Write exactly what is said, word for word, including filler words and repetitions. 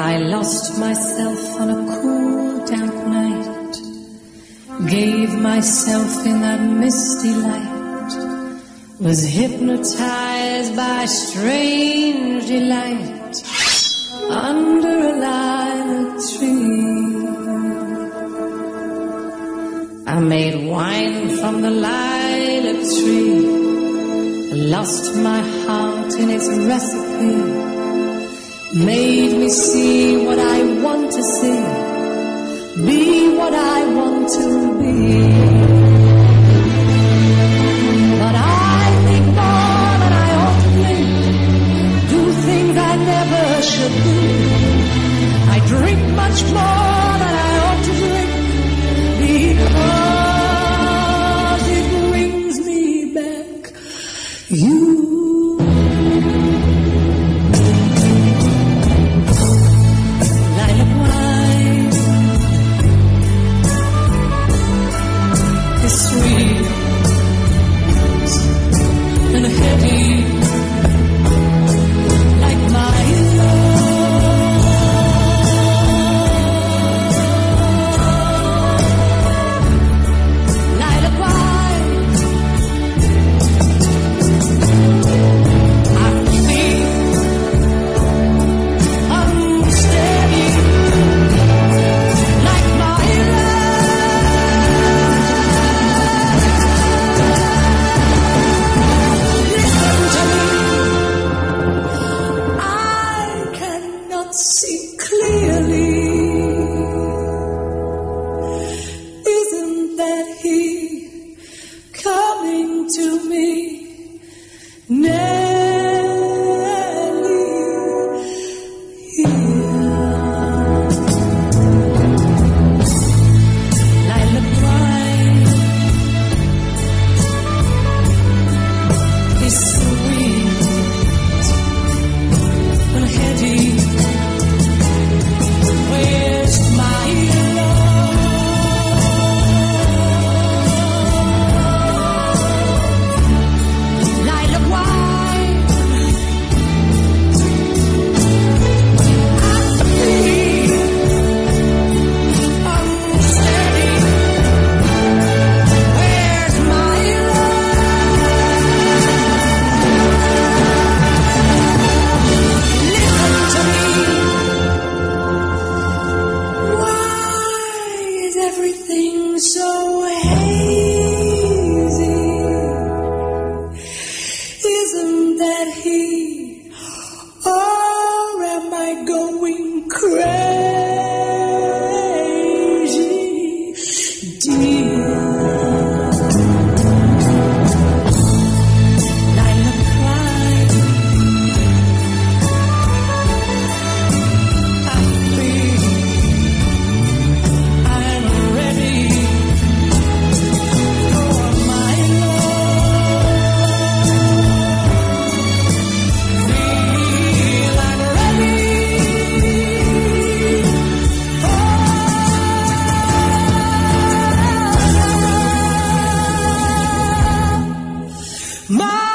I lost myself on a cool, damp night, gave myself in that misty light, was hypnotized by strange delight under a lilac tree. I made wine from the lilac tree, lost my heart in its recipe, made me see what I want to see, be what I want to be. But I think more than I ought to think, do things I never should do. I drink much more than I ought to drink, because it brings me back you. See clearly, isn't that he coming to me, Nelly, here? Lilac wine is sweet and heady. Everything so hazy, isn't that he, or am I going crazy, dear? Lilac cry, I feel my